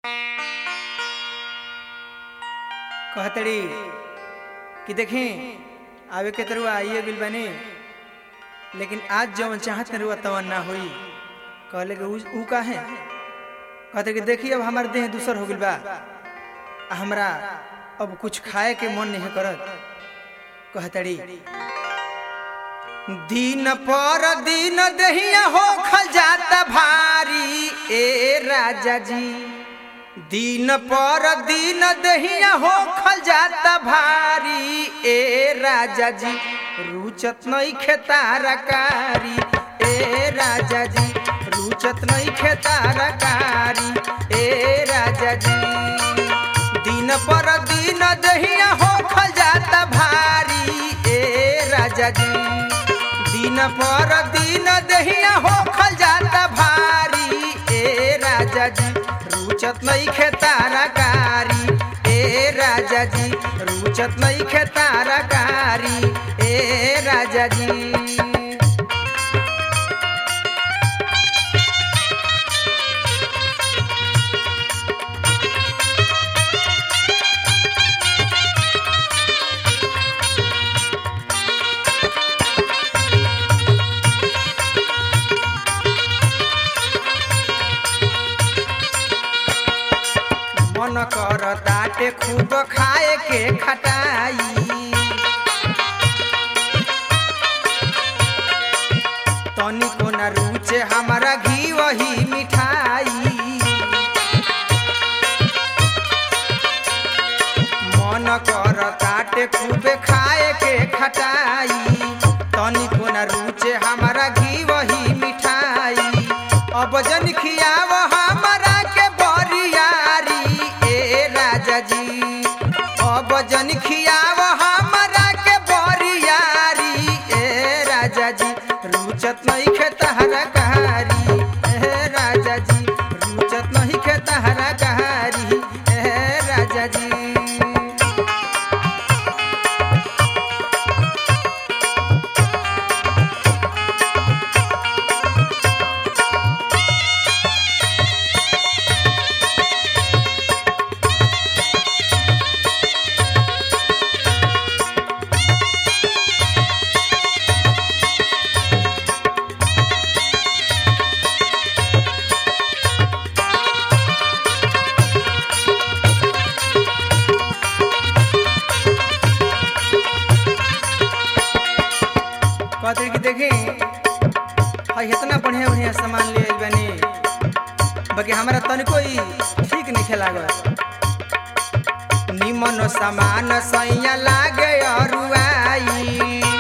कहतड़ी कि देखें आवे के तरु आइए बिल बने, लेकिन आज जवन चाहत रुआ तवन ना हुई। कहले कि ऊ का है? कहते कि देखिए अब हमार देह दूसर हो गइल बा, हमरा अब कुछ खाए के मन नहीं करत। कहतड़ी दिन पर दिन दहिया हो खल जाता भारी ए राजा जी, दिन पर दिन दहिया हो खल जाता भारी ए राजा जी, रुचत नहीं खेतारकारी ए राजा जी, रुचत नहीं खेतारकारी ए राजा जी, दिन पर दिन दहिया हो खल जाता भारी ए राजा जी, दिन पर दिन दहिया हो खल जाता भारी ए राजा जी, रुचत नहीं खेतारकारी ए राजा जी, रुचत नहीं खेतारकारी ए राजा जी। मन कर ताटे खूब खाए के खटाई, तनिको न रुचे हमारा घी वही मिठाई, मन कर ताटे खूब खाए के खटाई, तनिको न रुचे हमारा घी वही मिठाई, अब जन खियाव हमारा के बरियारी ए राजा जी, अब जन खियाव हमारा के बरियारी ए राजा जी, रुचत नहीं खेतारकारी ए राजा जी, रुचत नहीं खेतारकारी ए राजा जी। कहते कि देखें इतना बढ़िया बढ़िया सामान ले आइल बानी, बाकी हमारा तनिको ही ठीक नहीं लागत। निमन सामान सैया लागे अरुआई,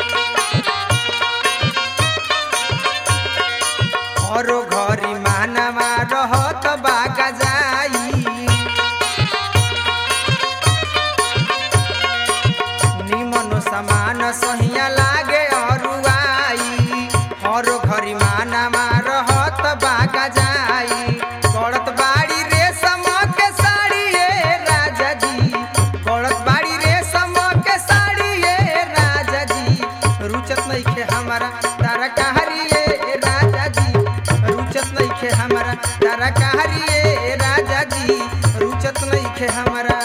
औरो घरी मानवा रहत बागा जाई, निमन सामान सैया लागे और घरी माना रहत बागा जाई, गड़त बाड़ी रेशम के साड़ी ए राजा जी, गड़त बाड़ी रेशम के साड़ी ए राजा जी, रुचत नहीं खे हमारा तरकारी ए राजा जी, रुचत नहीं खे हमारा तरकारी ए राजा जी, रुचत नहीं खे हमारा।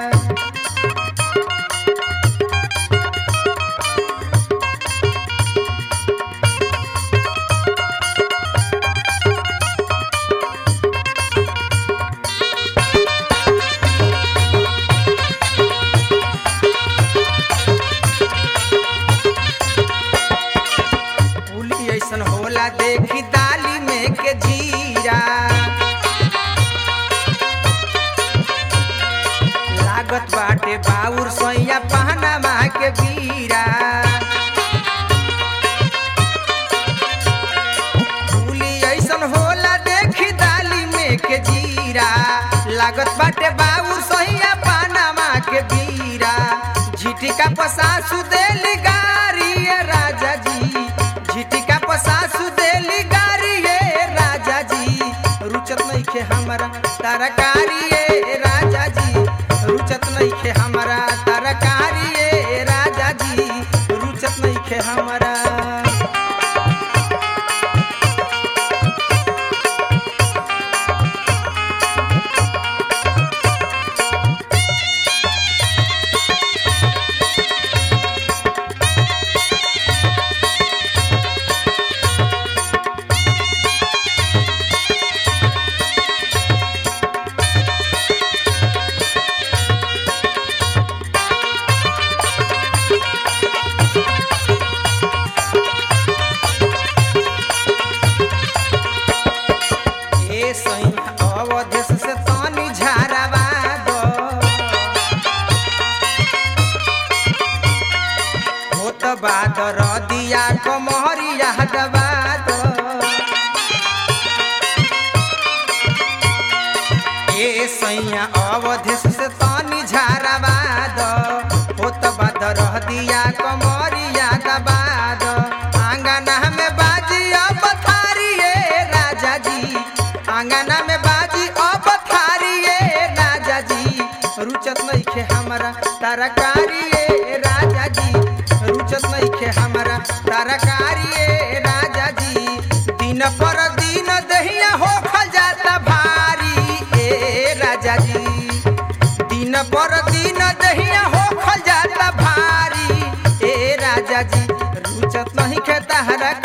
होला देखी दाली में के जीरा, लागत बाटे बाउर सैया पहनामा के बीरा, फूली ऐसन होला देखी दाली में के जीरा, लागत बाटे बाउर सैया पहनामा के बीरा, झिटिका पसासु देली गारी राजा जी, झिटिका पसासु देली गारी ए राजा जी, रुचत नहीं खे हमारा तरकारी ए राजा जी, रुचत नहीं खे हमारा तरकारी ए राजा जी, रुचत नहीं खे हमारा। ए सैया अवधेश से तानी झाराबाद होत बाद रह दिया कमरिया दबाद आंगना में बाजी अब थारी राजा जी आंगना में बाजी अब थारी राजा जी रुचत नहीं खे हमारा तरकारी राजा जी रुचत नहीं खे हमारा तरकारी राजा जी दिन पर दिन दहिया हो खल जाता भारी राजा जी दिन पर दिन दहिया हो खल जाता भारी राजा जी रुचत नहीं खे तहरा